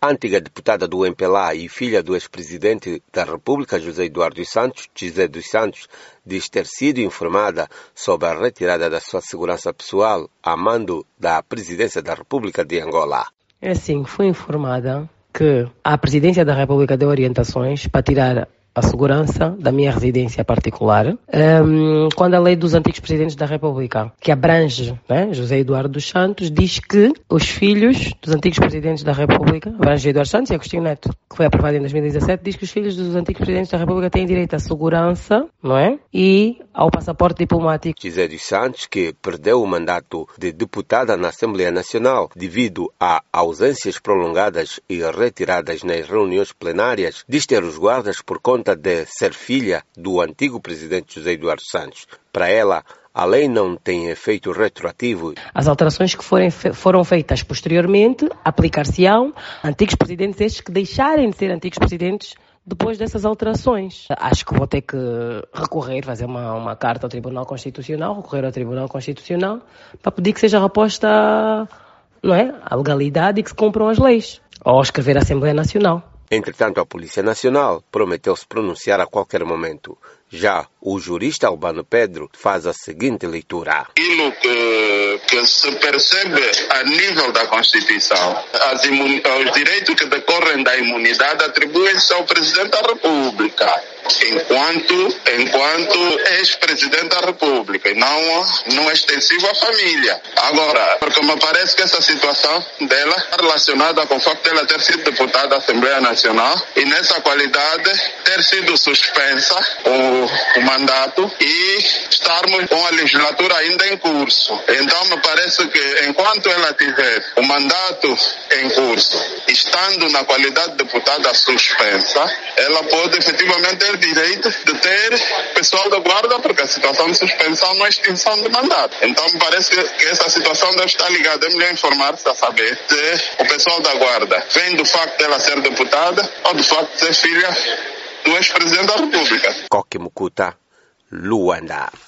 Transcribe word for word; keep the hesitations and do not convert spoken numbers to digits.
antiga deputada do M P L A e filha do ex-presidente da República, José Eduardo dos Santos, José dos Santos, diz ter sido informada sobre a retirada da sua segurança pessoal a mando da Presidência da República de Angola. É assim, fui informada que a Presidência da República deu orientações para tirar a segurança da minha residência particular, um, quando a lei dos antigos presidentes da República, que abrange, né, José Eduardo dos Santos, diz que os filhos dos antigos presidentes da República, abrange José Eduardo Santos e Agostinho Neto, que foi aprovado em dois mil e dezassete, diz que os filhos dos antigos presidentes da República têm direito à segurança, não é? E ao passaporte diplomático. José dos Santos, que perdeu o mandato de deputada na Assembleia Nacional devido a ausências prolongadas e retiradas nas reuniões plenárias, diz ter os guardas por conta de ser filha do antigo presidente José Eduardo Santos. Para ela, a lei não tem efeito retroativo. As alterações que forem, foram feitas posteriormente aplicar-se-ão antigos presidentes, estes que deixarem de ser antigos presidentes depois dessas alterações. Acho que vou ter que recorrer, fazer uma, uma carta ao Tribunal Constitucional, recorrer ao Tribunal Constitucional, para pedir que seja reposta, não é, a legalidade e que se cumpram as leis, ou escrever a Assembleia Nacional. Entretanto, a Polícia Nacional prometeu se pronunciar a qualquer momento. Já o jurista Albano Pedro faz a seguinte leitura. Aquilo que, que se percebe a nível da Constituição, as imuni- os direitos que decorrem da imunidade atribuem-se ao Presidente da República, enquanto, enquanto ex-Presidente da República, e não, não extensivo à família. Agora, porque me parece que essa situação dela está relacionada com o facto de ela ter sido deputada da Assembleia Nacional e nessa qualidade ter sido suspensa o, o mandato e estarmos com a legislatura ainda em curso. Então me parece que enquanto ela tiver o mandato em curso, estando na qualidade de deputada suspensa, ela pode efetivamente ter direito de ter pessoal da guarda, porque a situação de suspensão não é extinção de mandato. Então me parece que essa situação deve estar ligada. É melhor informar-se a saber se o pessoal da guarda vem do facto de ela ser deputada ou do facto de ser filha do ex-presidente da República. Coque Mucuta, Luanda.